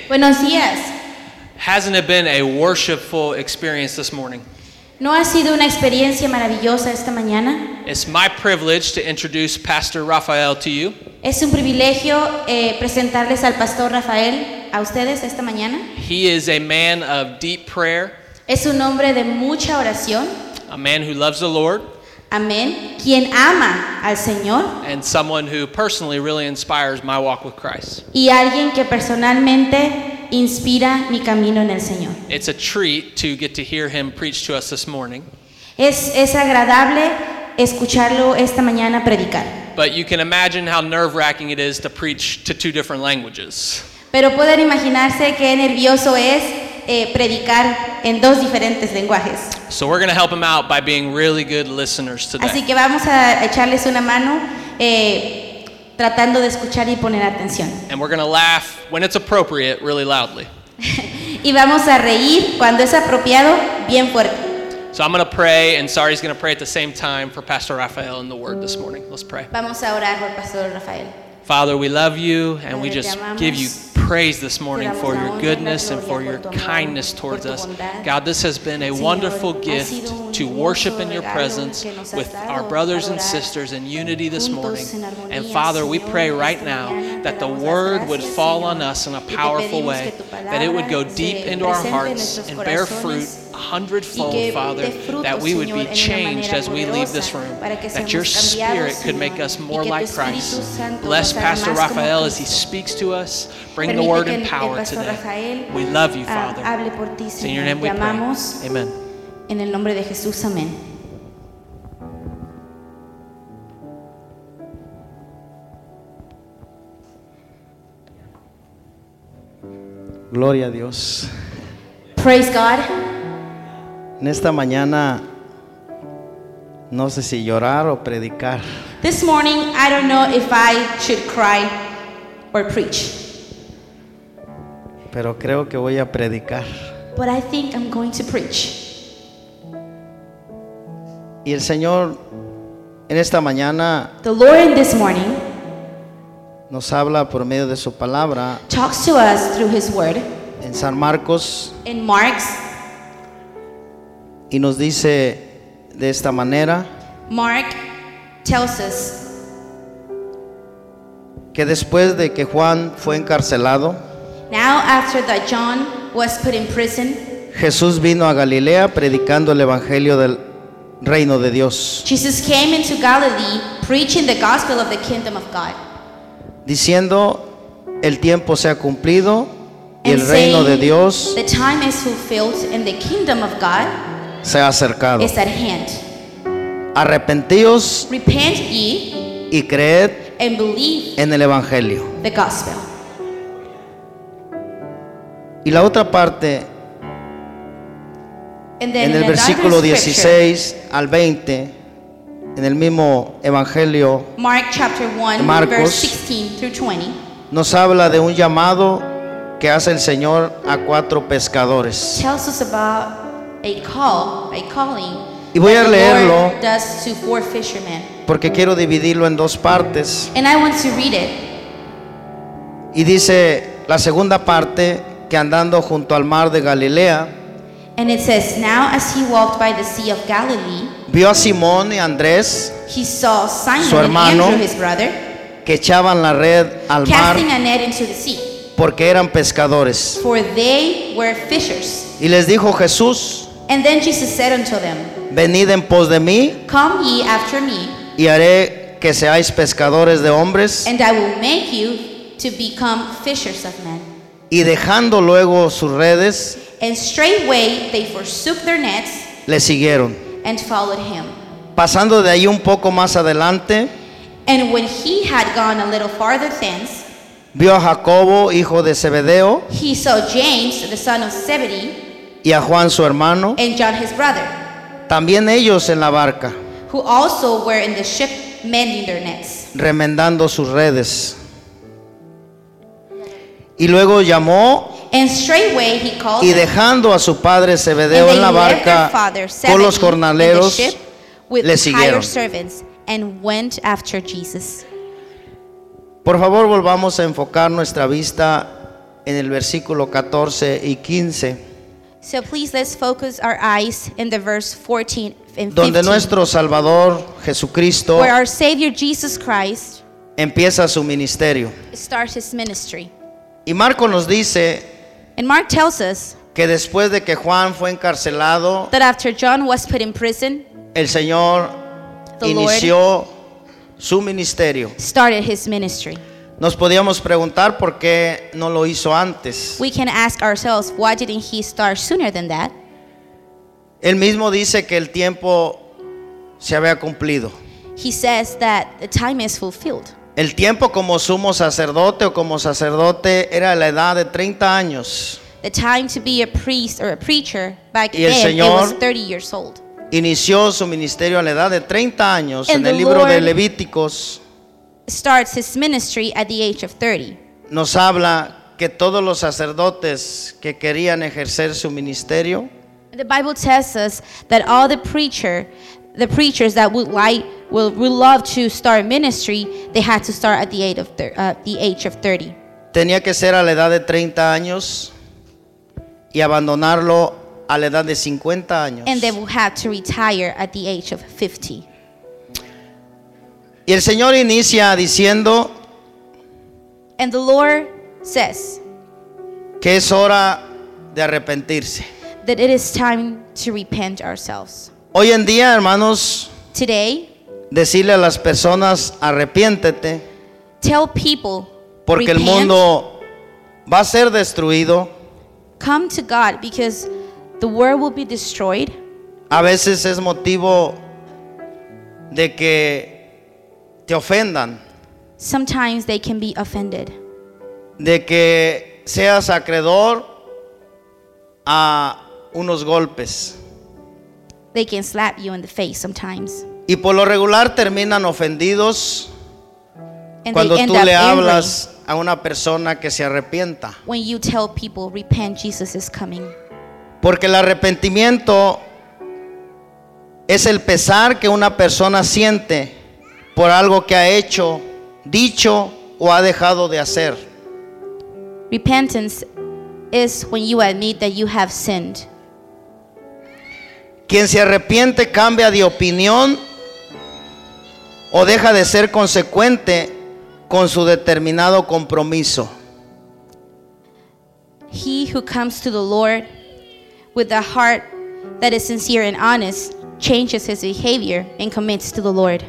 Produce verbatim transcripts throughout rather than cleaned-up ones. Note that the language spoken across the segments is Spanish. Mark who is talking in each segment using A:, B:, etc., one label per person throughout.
A: Buenos días.
B: Hasn't it been a worshipful experience this morning?
A: ¿No ha sido una experiencia maravillosa esta mañana?
B: It's my privilege to introduce Pastor Rafael to you.
A: Es un privilegio eh, presentarles al pastor Rafael a ustedes esta mañana.
B: He is a man of deep prayer,
A: Es un hombre de mucha oración.
B: a man who loves the Lord,
A: Amén. Quien ama al Señor
B: and someone who personally really inspires my walk with Christ.
A: y alguien que personalmente inspira mi camino en el Señor.
B: It's a treat to get to hear him preach to us this morning.
A: Es, es agradable escucharlo esta mañana predicar.
B: But you can imagine how nerve-wracking it is to preach to two different languages.
A: Pero pueden imaginarse qué nervioso es eh, predicar en dos diferentes lenguajes.
B: So we're going to help him out by being really good listeners
A: Así
B: today.
A: que vamos a echarles una mano eh, tratando de escuchar y poner atención.
B: And we're going to laugh when it's appropriate really loudly.
A: Y vamos a reír cuando es apropiado bien fuerte.
B: So I'm going to pray, and Sari's going to pray at the same time for Pastor Rafael in the Word this morning. Let's pray.
A: Vamos a orar por Pastor Rafael.
B: Father, we love you, and we
A: Padre, te
B: just
A: amamos.
B: give you praise this morning
A: Te damos
B: for
A: la
B: your
A: honra y la
B: goodness and for
A: gloria
B: your
A: por tu amor,
B: kindness
A: por
B: towards
A: tu
B: us.
A: bondad.
B: God, this has been a
A: Señor,
B: wonderful
A: ha
B: gift
A: sido un
B: to
A: hermoso
B: worship in your
A: regalo
B: presence
A: que nos has
B: with
A: dado
B: our brothers and
A: para orar
B: sisters in unity this
A: juntos
B: morning.
A: en armonía,
B: And Father, we
A: Señor,
B: pray right
A: esta
B: now
A: mañana
B: that
A: te
B: the
A: damos las
B: Word would
A: gracias,
B: fall
A: Señor,
B: on us in a
A: y te
B: powerful
A: pedimos
B: way,
A: que tu
B: that it would go
A: palabra
B: deep
A: se
B: into our
A: presente en
B: hearts
A: nuestros
B: and bear fruit
A: corazones
B: a
A: y
B: hundredfold,
A: que
B: Father,
A: dé fruto,
B: that we would
A: Señor,
B: be
A: en una
B: changed
A: manera
B: as we leave this
A: poderosa,
B: room,
A: para que
B: that
A: seamos
B: your
A: cambiados,
B: Spirit could make
A: Señor,
B: us
A: y
B: more
A: que tu
B: like
A: Espíritu
B: Christ.
A: Santo
B: Bless
A: nos haga
B: Pastor
A: más como
B: Rafael as he
A: Cristo.
B: speaks to us. Bring the
A: Permite
B: word
A: que
B: and
A: el
B: power
A: pastor
B: today.
A: Rafael
B: We love you,
A: ah,
B: Father.
A: hable por ti,
B: It's in your
A: Señor.
B: name we
A: Te
B: pray.
A: amamos
B: Amen.
A: en el nombre de Jesús. Amén.
C: Gloria a Dios.
A: Praise God.
C: En esta mañana no sé si llorar o predicar.
A: This morning, I don't know if I should cry or preach,
C: Pero creo que voy a predicar.
A: but I think I'm going to preach.
C: Y el Señor en esta mañana
A: The Lord in this morning
C: nos habla por medio de su palabra
A: talks to us through His Word
C: en San Marcos
A: in Mark's.
C: y nos dice de esta manera
A: Mark tells us
C: que después de que Juan fue encarcelado,
A: now after that John was put in prison,
C: Jesús vino a Galilea predicando el evangelio del reino de Dios,
A: Jesus came into Galilee preaching the gospel of the kingdom of God,
C: diciendo: el tiempo se ha cumplido y
A: and
C: el reino de
A: saying,
C: Dios
A: the time is fulfilled and the kingdom of God
C: se ha acercado.
A: is at hand.
C: Arrepentíos
A: Repent ye
C: y creed
A: and believe
C: en el evangelio.
A: the gospel.
C: Y la otra parte,
A: And then
C: en
A: in
C: el
A: another
C: versículo
A: scripture,
C: dieciséis al veinte, en el mismo evangelio,
A: Mark chapter one,
C: Marcos,
A: verse sixteen through twenty,
C: nos habla de un llamado que hace el Señor a cuatro pescadores.
A: tells us about a call, a calling
C: Y voy a
A: that the
C: leerlo
A: Lord does to four fishermen.
C: porque quiero dividirlo en dos partes.
A: And I want to read it.
C: Y dice la segunda parte que andando junto al mar de Galilea,
A: And it says, now as he walked by the sea of Galilee,
C: vio a Simón y Andrés
A: he saw Simon
C: Su
A: and
C: hermano,
A: Andrew his brother
C: que echaban la red al mar
A: casting a net into the sea,
C: porque eran pescadores.
A: for they were fishers.
C: Y les dijo Jesús:
A: And then Jesus said unto them,
C: venid en pos de mí
A: come ye after me,
C: y haré que seáis pescadores de hombres.
A: and I will make you to become fishers of men.
C: Y dejando luego sus redes,
A: And straightway they forsook their nets
C: le siguieron.
A: and followed him.
C: Pasando de ahí un poco más adelante,
A: And when he had gone a little farther thence,
C: vio a Jacobo, hijo de Zebedeo,
A: he saw James, the son of Zebedee,
C: y a Juan su hermano,
A: and John his brother,
C: también ellos en la barca,
A: who also were in the ship mending their nets.
C: remendando sus redes. Y luego llamó,
A: And straightway he called
C: y
A: them,
C: dejando a su padre Zebedeo
A: and
C: en
A: they
C: la
A: left their
C: barca
A: father
C: con los
A: Zebedee in the
C: jornaleros,
A: ship with
C: le
A: hired
C: siguieron.
A: servants, and went after Jesus.
C: Por favor, volvamos a enfocar nuestra vista en el versículo catorce y quince,
A: So please let's focus our eyes in the verse fourteen and
C: donde
A: fifteen,
C: nuestro Salvador Jesucristo
A: where our Savior Jesus Christ
C: empieza su ministerio.
A: starts his ministry.
C: Y Marco nos dice
A: And Mark tells us
C: que después de que Juan fue encarcelado,
A: that after John was put in prison,
C: el Señor
A: the Lord
C: inició su ministerio.
A: started his ministry.
C: Nos podíamos preguntar por qué no lo hizo antes.
A: We can ask ourselves, why didn't he start sooner than that?
C: Él mismo dice que el tiempo se había cumplido.
A: He says that the time is fulfilled.
C: El tiempo como sumo sacerdote o como sacerdote era la edad de treinta años.
A: The time to be a priest or a preacher back
C: Y el
A: then, it
C: Señor
A: was thirty years old.
C: Inició su ministerio a la edad de treinta años.
A: And
C: En el
A: the
C: libro de
A: Lord
C: Levíticos
A: Starts his ministry at the age of thirty.
C: nos habla que todos los sacerdotes que querían ejercer su ministerio
A: The Bible tells us that all the preacher, the preachers that would like, will, would love to start ministry, they had to start at the age of thir- uh, the age of thirty.
C: tenía que ser a la edad de treinta años y abandonarlo a la edad de cincuenta años.
A: And they will have to retire at the age of fifty.
C: Y el Señor inicia diciendo
A: And the Lord says
C: que es hora de arrepentirse.
A: that it is time to repent ourselves.
C: Hoy en día, hermanos,
A: Today,
C: decirle a las personas arrepiéntete
A: tell people,
C: porque el
A: repent,
C: mundo va a ser destruido.
A: come to God because the world will be destroyed.
C: A veces es motivo de que te ofendan,
A: Sometimes they can be offended.
C: de que seas acreedor a unos golpes.
A: They can slap you in the face sometimes.
C: Y por lo regular terminan ofendidos
A: And
C: cuando
A: they end
C: tú
A: up
C: le
A: angry
C: hablas a una persona que se arrepienta.
A: when you tell people, repent, Jesus is coming.
C: Porque el arrepentimiento es el pesar que una persona siente por algo que ha hecho, dicho o ha dejado de hacer.
A: Repentance is when you admit that you have sinned.
C: Quien se arrepiente cambia de opinión o deja de ser consecuente con su determinado compromiso.
A: He who comes to the Lord with a heart that is sincere and honest changes his behavior and commits to the Lord.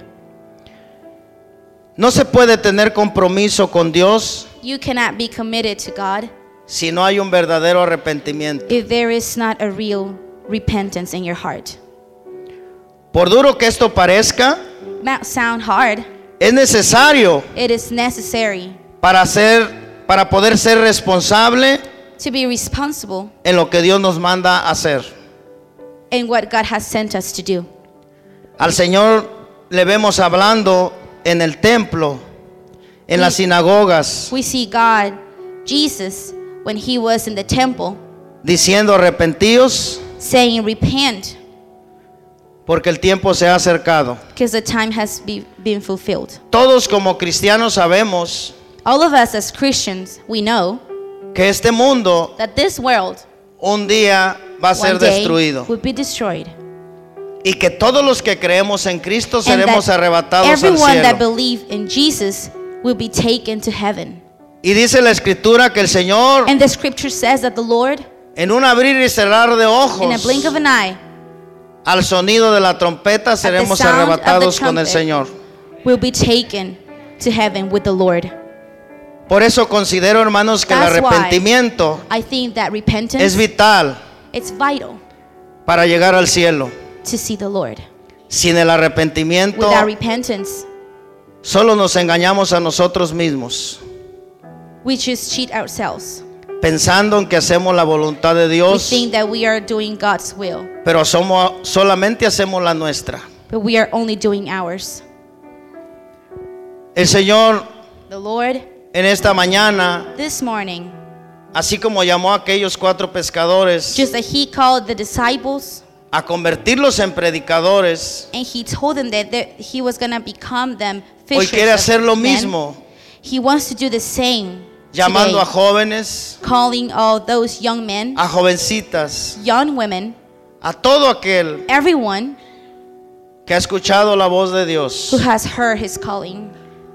C: No se puede tener compromiso con Dios
A: You cannot be committed to God
C: si no hay un verdadero arrepentimiento.
A: if there is not a real repentance in your heart.
C: Por duro que esto parezca,
A: Might sound hard.
C: es necesario
A: It is necessary
C: para ser, para poder ser responsable
A: to be responsible
C: en lo que Dios nos manda a hacer.
A: in what God has sent us to do.
C: Al Señor le vemos hablando en el templo, en las sinagogas,
A: We see God, Jesus, when he was in the temple,
C: diciendo arrepentíos
A: saying, repent,
C: porque el tiempo se ha acercado.
A: because the time has be, been fulfilled.
C: Todos como cristianos sabemos
A: All of us as Christians, we know
C: que este mundo
A: that this world
C: un día va a ser
A: one day
C: destruido
A: will be destroyed.
C: y que todos los que creemos en Cristo
A: And
C: seremos
A: that
C: arrebatados al
A: everyone that
C: cielo.
A: believes in Jesus will be taken to heaven.
C: Y dice la Escritura que el Señor,
A: And the scripture says that the Lord,
C: en un abrir y cerrar de
A: in a
C: ojos,
A: blink of an eye,
C: al sonido de la trompeta
A: at the
C: seremos
A: sound of the
C: arrebatados con el
A: trumpet,
C: Señor.
A: will be taken to heaven with the Lord.
C: Por eso considero, hermanos, que el
A: That's why
C: arrepentimiento
A: I think that repentance,
C: es vital
A: it's vital
C: para llegar al cielo.
A: to see the Lord.
C: Sin el arrepentimiento,
A: Without repentance,
C: solo nos engañamos a nosotros mismos,
A: we just cheat ourselves.
C: pensando en que hacemos la voluntad de
A: We
C: Dios,
A: think that we are doing God's will,
C: pero somos, solamente hacemos la nuestra.
A: but we are only doing ours.
C: El Señor
A: The Lord,
C: en esta mañana,
A: this morning,
C: así como llamó a aquellos cuatro pescadores
A: just as he called the disciples
C: a convertirlos en predicadores,
A: and he told them that they- he was going to become them
C: hoy
A: fishers
C: quiere
A: of
C: hacer lo
A: men,
C: mismo
A: he wants to do the same
C: llamando
A: today,
C: a jóvenes,
A: calling all those young men,
C: a jovencitas,
A: young women,
C: a todo aquel
A: everyone
C: que ha escuchado la voz de Dios.
A: who has heard his calling.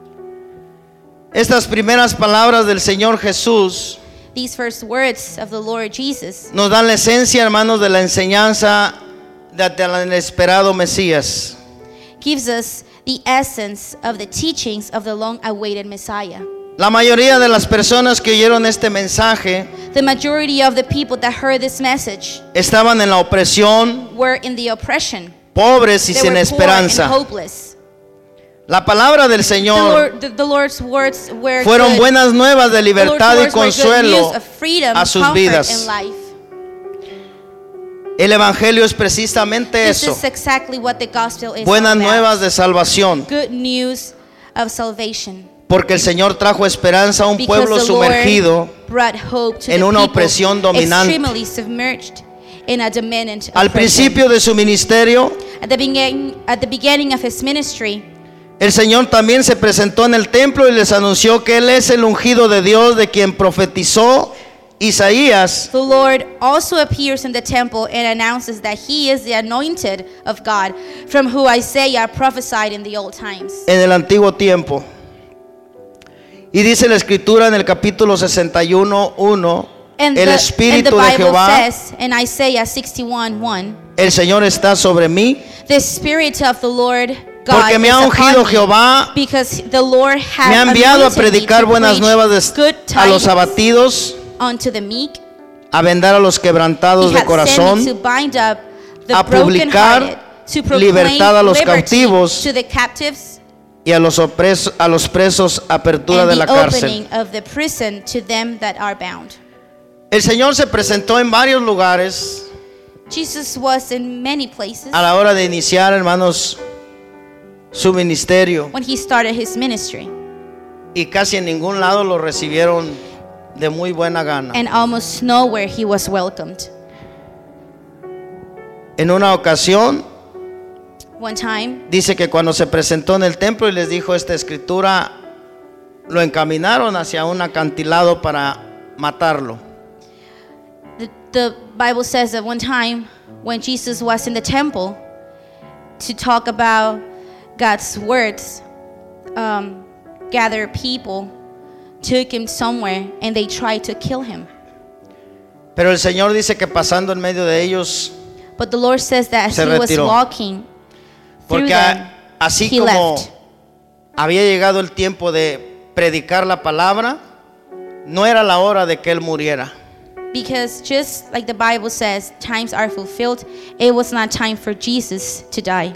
C: Estas primeras palabras del Señor Jesús
A: These first words of the Lord Jesus
C: nos dan la esencia, hermanos, de la enseñanza del esperado Mesías.
A: gives us the essence of the teachings of the long-awaited Messiah.
C: La mayoría de las personas que oyeron este mensaje
A: The majority of the people that heard this message
C: estaban en la opresión,
A: were in the oppression.
C: pobres y
A: They
C: sin
A: were poor and
C: esperanza.
A: hopeless.
C: La palabra del
A: The,
C: Señor
A: Lord, the, the Lord's words were
C: fueron
A: good.
C: buenas nuevas de
A: The Lord's
C: libertad y
A: words were good
C: consuelo
A: news of freedom,
C: a sus
A: comfort,
C: vidas.
A: and life.
C: El Evangelio es precisamente
A: This
C: eso,
A: is exactly what the gospel is
C: buenas
A: all about.
C: nuevas de salvación,
A: Good news of salvation.
C: porque el Señor trajo esperanza a un
A: Because
C: pueblo
A: the
C: sumergido
A: Lord brought hope to
C: en
A: the
C: una
A: people
C: opresión dominante.
A: extremely submerged in a dominant
C: Al
A: oppression.
C: principio de su ministerio,
A: At the beginning, at the beginning of his ministry,
C: el Señor también se presentó en el templo y les anunció que Él es el ungido de Dios, de quien profetizó Isaías
A: the Lord also appears in the temple and announces that he is the anointed of God, from who Isaiah prophesied in the old times.
C: en el antiguo tiempo. Y dice la Escritura en el capítulo sesenta y uno, uno,
A: And
C: el
A: the, and the
C: Espíritu de
A: Bible
C: Jehová,
A: says in Isaiah sixty-one one,
C: el Señor está sobre mí,
A: the Spirit of the Lord God
C: porque me
A: is
C: ha
A: upon
C: ungido
A: me,
C: Jehová,
A: because the Lord has
C: me ha enviado a
A: anointed me
C: predicar
A: to
C: buenas
A: preach
C: nuevas
A: good
C: de- a los
A: tidings
C: abatidos,
A: unto the meek.
C: a vendar a los
A: He
C: quebrantados de
A: has sent me to
C: corazón,
A: bind up the
C: a
A: brokenhearted,
C: publicar
A: to proclaim
C: libertad a los
A: liberty
C: cautivos,
A: to the captives,
C: y a los, opres- a los presos apertura
A: and
C: de la
A: the
C: cárcel.
A: opening of the prison to them that are bound.
C: El Señor se presentó en varios lugares
A: Jesus was in many places
C: a la hora de iniciar, hermanos, su ministerio,
A: when he started his ministry,
C: y casi en ningún lado lo recibieron de muy buena gana.
A: and almost nowhere he was welcomed.
C: En una ocasión
A: One time,
C: dice que cuando se presentó en el templo y les dijo esta escritura, lo encaminaron hacia un acantilado para matarlo.
A: the, the Bible says that one time when Jesus was in the temple to talk about God's words, um, gathered people, took him somewhere, and they tried to kill him.
C: Pero el Señor dice que pasando en medio de ellos,
A: But the Lord says that as
C: Se
A: he was
C: retiró.
A: walking through
C: porque
A: them,
C: a- así
A: he
C: como
A: left.
C: había llegado el tiempo de predicar la palabra, no era la hora de que Él muriera.
A: Because just like the Bible says, times are fulfilled, it was not time for Jesus to die.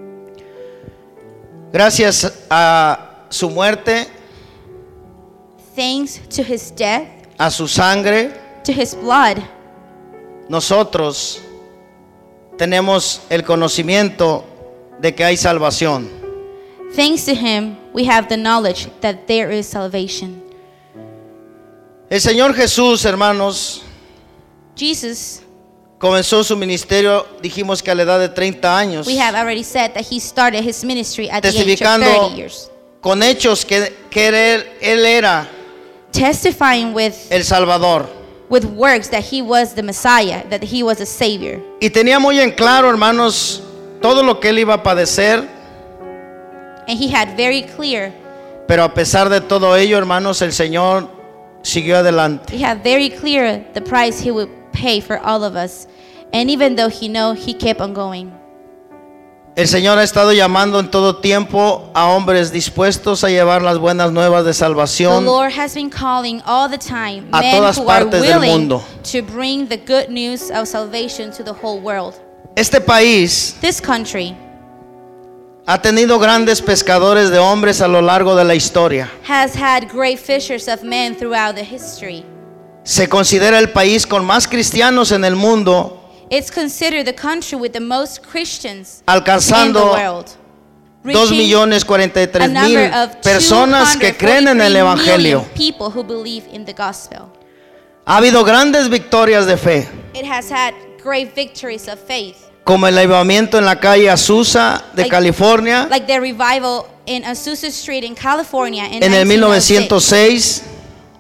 C: Gracias a su muerte,
A: Thanks to his death,
C: a su sangre,
A: to his blood,
C: nosotros tenemos el conocimiento de que hay salvación.
A: thanks to him, we have the knowledge that there is salvation.
C: El Señor Jesús, hermanos,
A: Jesus,
C: comenzó su ministerio, dijimos que a la edad de treinta años,
A: we have already said that he started his ministry at the age of
C: testificando
A: thirty years,
C: con hechos que, que él, él era
A: testifying with,
C: el Salvador.
A: with works that he was the Messiah, that he was a Savior.
C: Y tenía muy en claro, hermanos, todo lo que él iba a padecer,
A: And he had very clear,
C: pero a pesar de todo ello, hermanos, el Señor siguió adelante.
A: he had very clear the price he would pay for all of us. And even though he know, he kept on going.
C: El Señor ha estado llamando en todo tiempo a hombres dispuestos a llevar las buenas nuevas de
A: The
C: salvación
A: Lord has been calling all the time
C: a
A: men
C: todas
A: who are
C: partes del
A: willing
C: mundo.
A: to bring the good news of salvation to the whole world.
C: Este país
A: This country
C: ha tenido grandes pescadores de hombres a lo largo de la historia.
A: has had great fishers of men throughout the history.
C: Se considera el país con más cristianos en el mundo,
A: It's considered the country with the most Christians in the
C: alcanzando
A: world,
C: dos
A: reaching
C: millones cuarenta y
A: a
C: tres
A: number
C: mil
A: of
C: personas que creen en el
A: two hundred forty-three
C: Evangelio.
A: million people who believe in the gospel.
C: Ha habido grandes victorias de fe,
A: It has had great victories of faith,
C: como el avivamiento en la calle Azusa de
A: Like-
C: California
A: like the revival in Azusa Street in California in
C: en el mil
A: nineteen oh six.
C: novecientos seis,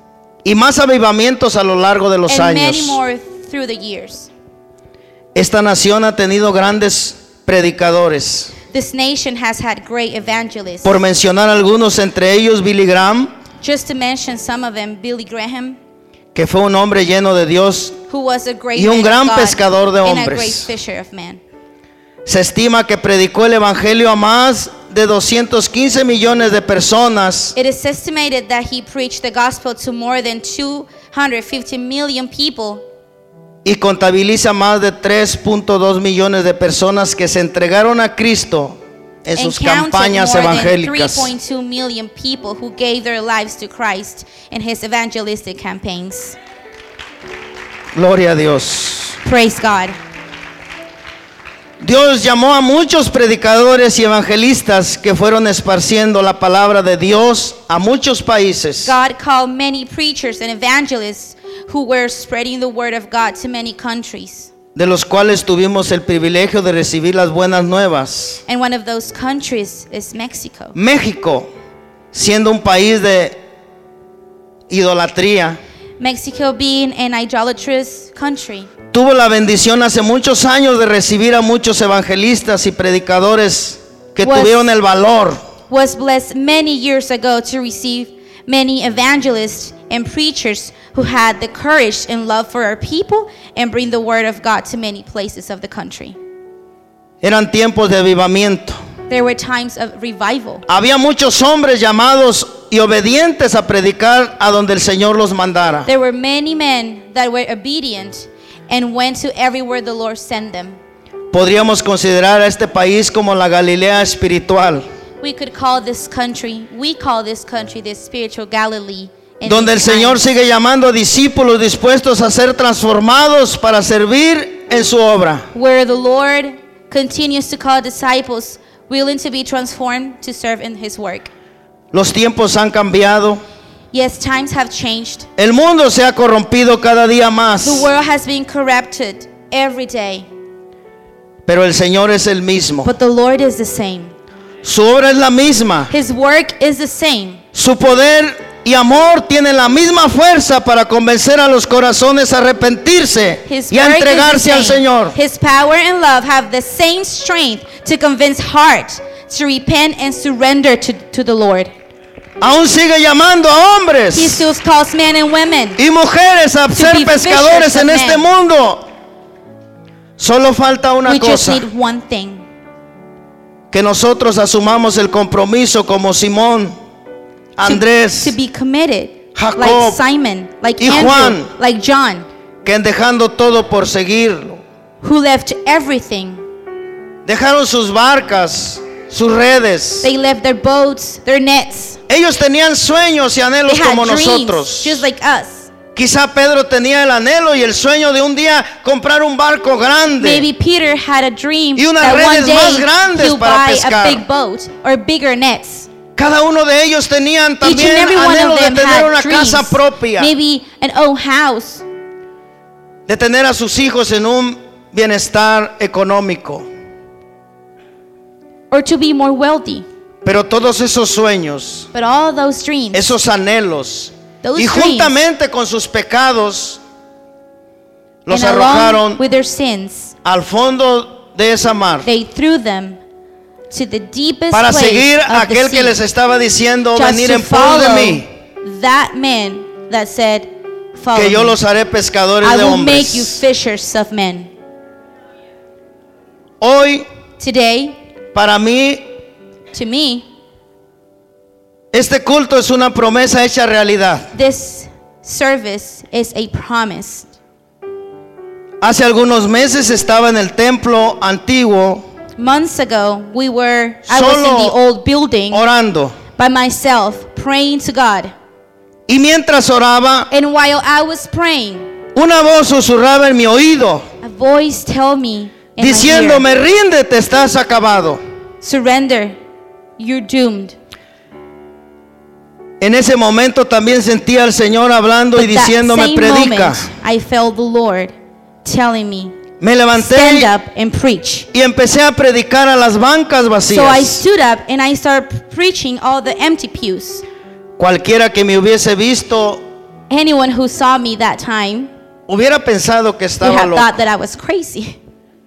C: y más avivamientos a lo largo de los
A: and many
C: años.
A: more through the years.
C: Esta nación ha tenido grandes predicadores.
A: This nation has had great evangelists.
C: Por mencionar algunos, entre ellos Billy Graham,
A: Just to mention some of them, Billy Graham,
C: que fue un hombre lleno de Dios.
A: who was a great
C: Y un
A: man
C: gran
A: of God
C: pescador de
A: and a
C: hombres.
A: great fisher of men.
C: Se estima que predicó el evangelio a más de doscientos quince millones de personas
A: It is estimated that he preached the gospel to more than two hundred fifty million people
C: y contabiliza más de tres punto dos millones de personas que se entregaron a Cristo en
A: and
C: sus
A: counted
C: campañas
A: more than three
C: evangélicas.
A: point two million people who gave their lives to Christ in his evangelistic campaigns.
C: Gloria a Dios.
A: Praise God.
C: Dios llamó a muchos predicadores y evangelistas que fueron esparciendo la palabra de Dios a muchos países.
A: God called many preachers and evangelists who were spreading the word of God to many countries.
C: De los cuales tuvimos el privilegio de recibir las buenas nuevas.
A: And one of those countries is Mexico.
C: México, siendo un país de idolatría,
A: Mexico being an idolatrous country,
C: tuvo la bendición hace muchos años de recibir a muchos evangelistas y predicadores que
A: Was-
C: tuvieron el valor
A: was blessed many years ago to receive many evangelists and preachers who had the courage and love for our people and bring the word of God to many places of the country.
C: Eran tiempos de avivamiento.
A: There were times of revival.
C: Había muchos hombres llamados y obedientes a predicar a donde el Señor los mandara.
A: There were many men that were obedient and went to everywhere the Lord sent them.
C: Podríamos considerar a este país como la Galilea espiritual,
A: We could call this country, we call this country the spiritual Galilee. in
C: donde el
A: these
C: Señor
A: times,
C: sigue llamando a discípulos dispuestos a ser transformados para servir en su obra.
A: where the Lord continues to call disciples willing to be transformed to serve in his work.
C: Los tiempos han cambiado.
A: Yes, times have changed.
C: El mundo se ha corrompido cada día
A: The
C: más,
A: world has been corrupted every day,
C: pero el Señor es el mismo.
A: but the Lord is the same.
C: Su obra es la misma.
A: His work is the same.
C: Su poder y amor tienen la misma fuerza para convencer a los corazones a arrepentirse
A: His
C: y a
A: work is the
C: entregarse al
A: same.
C: Señor.
A: His power and love have the same strength to convince hearts to repent and surrender to, to the Lord.
C: Aún sigue llamando a
A: He
C: hombres
A: still calls men and women.
C: y mujeres a ser
A: be
C: pescadores
A: fishers of
C: en este
A: men.
C: mundo. Solo falta una
A: We just
C: cosa,
A: need one thing.
C: que nosotros asumamos el compromiso como Simón,
A: To,
C: Andrés,
A: to be committed.
C: Jacob,
A: like Simon, like
C: y
A: Andrew,
C: Juan.
A: like John,
C: que en dejando todo por seguirlo,
A: who left everything.
C: dejaron sus barcas, sus redes.
A: They left their boats, their nets.
C: Ellos tenían sueños y anhelos
A: They had
C: como
A: dreams,
C: nosotros.
A: just like us.
C: Quizá Pedro tenía el anhelo y el sueño de un día comprar un barco grande.
A: Maybe Peter had a dream
C: Y unas
A: that one
C: redes más
A: day
C: grandes
A: he'll
C: para
A: buy
C: pescar.
A: a big boat or bigger nets.
C: Cada uno de ellos tenían
A: Each
C: también
A: and every one
C: anhelo
A: of
C: de
A: them
C: tener una
A: had dreams.
C: casa propia,
A: Maybe an own house,
C: de tener a sus hijos en un bienestar económico.
A: or to be more wealthy.
C: Pero todos esos sueños,
A: But all those dreams,
C: esos anhelos,
A: Those
C: y
A: dreams,
C: juntamente con sus pecados, los
A: and along
C: arrojaron
A: with their sins,
C: al fondo de esa mar
A: they threw them to the deepest
C: para
A: place
C: seguir a
A: of the
C: aquel que
A: sea,
C: les estaba diciendo
A: just
C: venir
A: to
C: en pos de
A: follow
C: mí,
A: that man that said, "Follow
C: que yo
A: me.
C: los haré pescadores
A: I
C: de
A: will make you
C: hombres.
A: fishers of men."
C: Hoy,
A: Today,
C: para mí,
A: to me,
C: este culto es una promesa hecha realidad.
A: this service is a promise.
C: Hace algunos meses estaba en el templo antiguo
A: Months ago, we were, I was in
C: Solo
A: the old building
C: orando.
A: by myself, praying to God.
C: Y mientras oraba,
A: And while I was praying,
C: una voz susurraba en mi oído,
A: a voice told me in my ear,
C: diciéndome, ríndete, estás acabado.
A: surrender, you're doomed.
C: En ese momento también sentía al Señor hablando y
A: But that
C: diciéndome,
A: same
C: predica.
A: moment, I felt the Lord telling me,
C: Me levanté
A: stand
C: y,
A: up and preach.
C: y empecé a predicar a las bancas
A: So I
C: vacías.
A: stood up and I started preaching all the empty pews.
C: Cualquiera que me hubiese visto
A: anyone who saw me that time
C: hubiera pensado que
A: would
C: estaba
A: have
C: loco.
A: thought that I was crazy.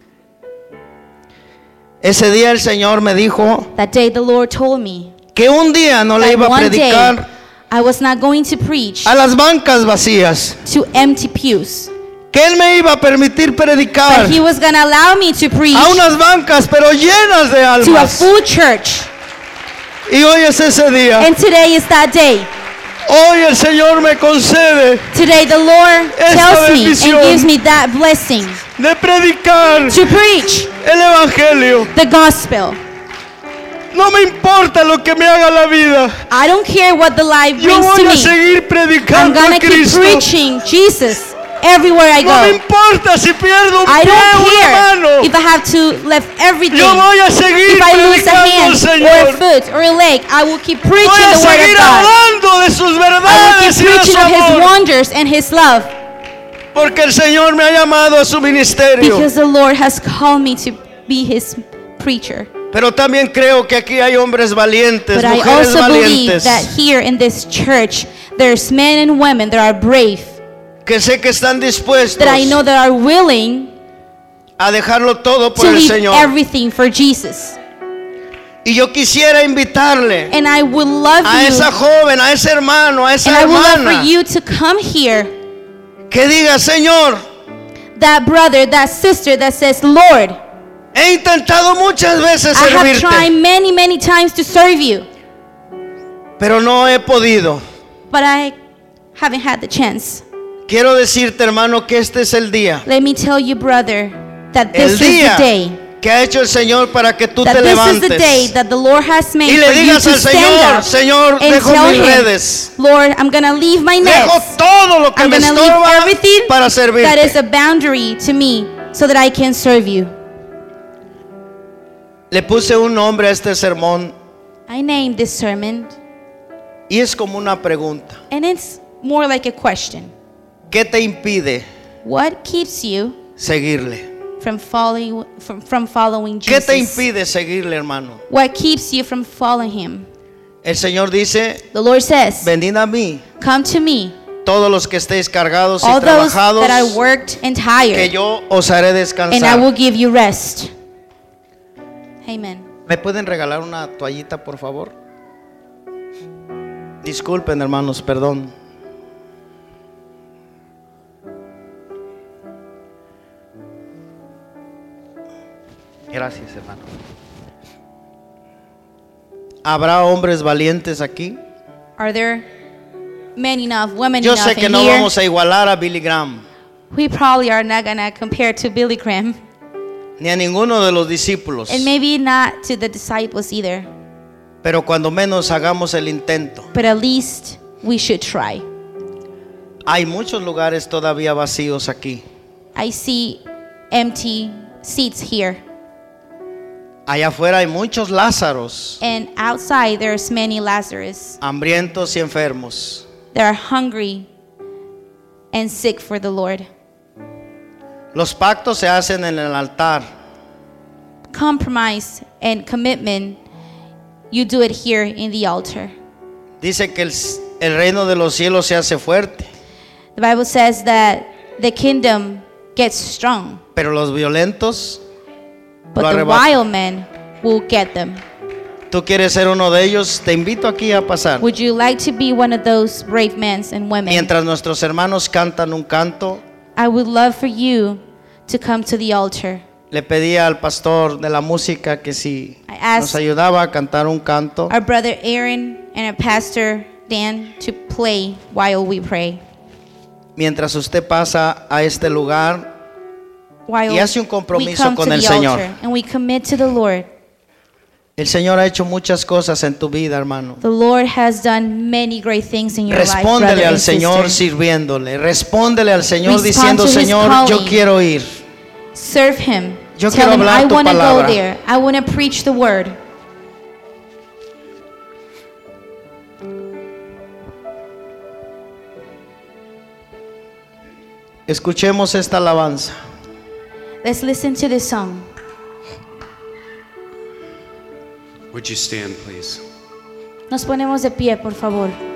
C: Ese día el Señor me dijo
A: That day the Lord told me
C: que un día no le
A: that
C: iba a
A: one day
C: predicar
A: I was not going to preach
C: a las bancas vacías,
A: to empty pews.
C: que Él me iba a permitir predicar
A: But he was going to allow me to preach
C: a unas bancas pero llenas de
A: to a
C: almas.
A: full church.
C: Y hoy es ese día.
A: And today is that day.
C: Hoy el Señor me concede
A: Today the Lord
C: Esta
A: tells me
C: bendición.
A: and gives me that blessing
C: de predicar
A: to preach
C: el Evangelio.
A: the gospel.
C: No me importa lo que me haga la vida.
A: I don't care what the life
C: Yo
A: brings
C: voy
A: to
C: a
A: me.
C: seguir
A: I'm
C: predicando
A: going
C: a
A: to keep
C: Cristo.
A: preaching Jesus everywhere I
C: No me
A: go.
C: importa si pierdo un
A: I
C: pie o
A: don't
C: una
A: care
C: mano.
A: if I have to left everything.
C: Yo voy a seguir
A: If I lose a
C: predicando al
A: hand or a
C: Señor.
A: foot or a leg, I will keep preaching
C: Voy a
A: the word
C: seguir
A: of God.
C: hablando de sus
A: I will
C: verdades
A: keep
C: y de
A: preaching
C: su
A: of His
C: amor.
A: wonders and His love.
C: Porque el Señor me ha llamado a su ministerio.
A: Because the Lord has called me to be His preacher.
C: Pero también creo que aquí hay hombres valientes,
A: But I
C: mujeres
A: also believe
C: valientes,
A: that here in this church, there's men and women that are brave,
C: que sé que están dispuestos
A: that I know that are willing
C: a dejarlo todo por
A: to
C: el
A: leave
C: Señor.
A: everything for Jesus.
C: Y yo quisiera invitarle
A: And I would love
C: a
A: you,
C: esa joven, a ese hermano, a esa
A: and I would love
C: hermana
A: for you to come here,
C: que diga, Señor,
A: that brother, that sister that says, Lord,
C: he intentado muchas veces
A: I have
C: servirte,
A: tried many, many times to serve you,
C: pero no he podido.
A: but I haven't had the chance.
C: Quiero decirte, hermano, que este es el día,
A: Let me tell you, brother, that
C: el
A: this is the
C: día
A: day,
C: que ha hecho el Señor para que tú
A: that
C: te
A: this is the day
C: levantes
A: that the Lord has made
C: y le
A: for you
C: digas
A: to
C: al
A: stand
C: Señor,
A: up
C: Señor,
A: and
C: dejo
A: tell
C: mis
A: Him,
C: redes,
A: Lord, I'm going to leave my
C: dejo
A: nets.
C: todo lo que
A: I'm
C: me
A: going to leave
C: estorba
A: everything
C: para
A: that
C: servirte.
A: is a boundary to me so that I can serve you.
C: Le puse un nombre a este sermón
A: I named this sermon,
C: y es como una pregunta.
A: and it's more like a question.
C: ¿Qué te impide
A: What keeps you
C: seguirle?
A: from following from, from following
C: ¿Qué te
A: Jesus?
C: impide seguirle, hermano?
A: What keeps you from following Him?
C: El Señor dice,
A: The Lord says,
C: venid a mí,
A: come to me,
C: todos los que estéis cargados y
A: all those
C: trabajados,
A: that are worked and
C: que
A: tired,
C: yo os haré
A: and I
C: descansar.
A: will give you rest. Amen.
C: ¿Me pueden regalar una toallita, por favor? Disculpen, hermanos, perdón. Gracias, hermano. ¿Habrá hombres valientes aquí?
A: Are there men enough, women
C: Yo
A: enough
C: sé que
A: in
C: no
A: here?
C: vamos a igualar a Billy Graham,
A: We probably are not gonna compare to Billy Graham,
C: ni a ninguno de los discípulos.
A: and maybe not to the disciples either.
C: Pero cuando menos hagamos el intento.
A: But at least we should try.
C: Hay muchos lugares todavía vacíos aquí.
A: I see empty seats here,
C: Allá afuera hay muchos Lázaros,
A: and outside there's many Lazarus
C: hambrientos y enfermos.
A: that are hungry and sick for the Lord.
C: Los pactos se hacen en el altar.
A: Compromise and commitment, you do it here in the altar.
C: Dice que el, el reino de los cielos se hace fuerte,
A: The Bible says that the kingdom gets strong,
C: pero los violentos
A: but
C: lo
A: the
C: arrebatan.
A: wild men will get them.
C: ¿Tú quieres ser uno de ellos? Te invito aquí a pasar.
A: Would you like to be one of those brave men and women?
C: Mientras nuestros hermanos cantan un canto,
A: I would love for you to come to the altar.
C: le pedí al pastor de la música que si
A: I asked
C: nos ayudaba a cantar un canto.
A: our brother Aaron and our pastor Dan to play while we pray.
C: Mientras usted pasa a este lugar
A: While
C: y hace un
A: we
C: compromiso
A: come
C: con
A: to
C: el
A: the
C: Señor.
A: altar and we commit to the Lord.
C: El Señor ha hecho muchas cosas en tu vida, hermano.
A: The Lord has done many great things in your life,
C: Respóndele
A: brother
C: al
A: and
C: Señor
A: sister.
C: sirviéndole. Respóndele al Señor
A: Respond
C: diciendo,
A: to His
C: Señor, yo
A: calling.
C: quiero ir.
A: Serve Him.
C: Yo
A: Tell
C: quiero
A: Him,
C: hablar
A: I
C: tu
A: want to go
C: palabra.
A: there. I want to preach the word.
C: Escuchemos esta alabanza.
A: Let's listen to this song.
D: Would you stand, please?
A: Nos ponemos de pie, por favor.